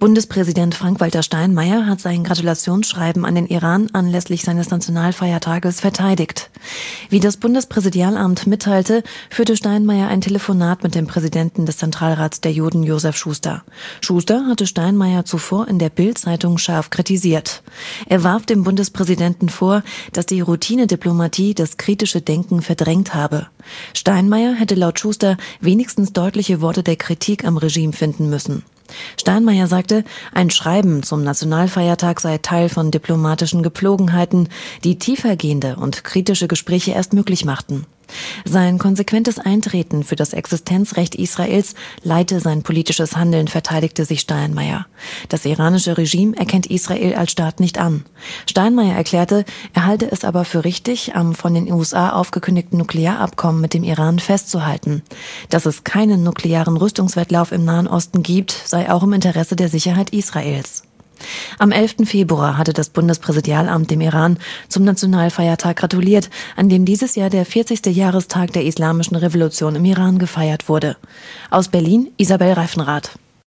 Bundespräsident Frank-Walter Steinmeier hat sein Gratulationsschreiben an den Iran anlässlich seines Nationalfeiertages verteidigt. Wie das Bundespräsidialamt mitteilte, führte Steinmeier ein Telefonat mit dem Präsidenten des Zentralrats der Juden, Josef Schuster. Schuster hatte Steinmeier zuvor in der Bild-Zeitung scharf kritisiert. Er warf dem Bundespräsidenten vor, dass die Routine-Diplomatie das kritische Denken verdrängt habe. Steinmeier hätte laut Schuster wenigstens deutliche Worte der Kritik am Regime finden müssen. Steinmeier sagte, ein Schreiben zum Nationalfeiertag sei Teil von diplomatischen Gepflogenheiten, die tiefergehende und kritische Gespräche erst möglich machten. Sein konsequentes Eintreten für das Existenzrecht Israels leite sein politisches Handeln, verteidigte sich Steinmeier. Das iranische Regime erkennt Israel als Staat nicht an. Steinmeier erklärte, er halte es aber für richtig, am von den USA aufgekündigten Nuklearabkommen mit dem Iran festzuhalten. Dass es keinen nuklearen Rüstungswettlauf im Nahen Osten gibt, sei auch im Interesse der Sicherheit Israels. Am 11. Februar hatte das Bundespräsidialamt dem Iran zum Nationalfeiertag gratuliert, an dem dieses Jahr der 40. Jahrestag der Islamischen Revolution im Iran gefeiert wurde. Aus Berlin, Isabel Reifenrath.